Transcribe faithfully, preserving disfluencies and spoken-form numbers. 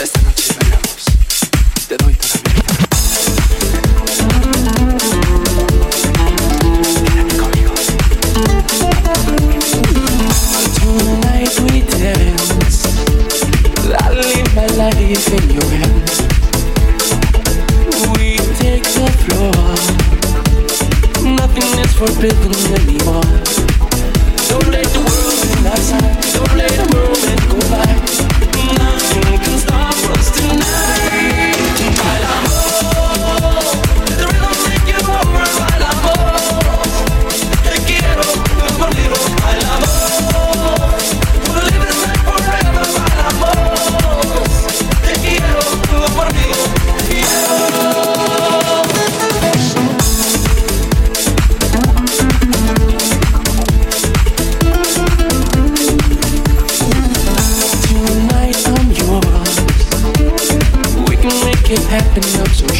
Esta noche bailamos, te doy toda mi vida. Quédate conmigo. Tonight we dance, I live my life in your hands. We take the floor, nothing is forbidden anymore. Don't let the world in our side, don't let a moment go by. Nothing can stop us tonight. Bailamos, the rhythm take you over. Bailamos, te quiero contigo. Bailamos, we'll live this night forever. Bailamos, te quiero contigo. Tonight I'm yours. We can make it happen, I'm so